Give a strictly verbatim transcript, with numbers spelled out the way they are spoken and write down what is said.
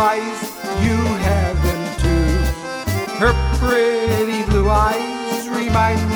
eyes, you have them too. Her pretty blue eyes remind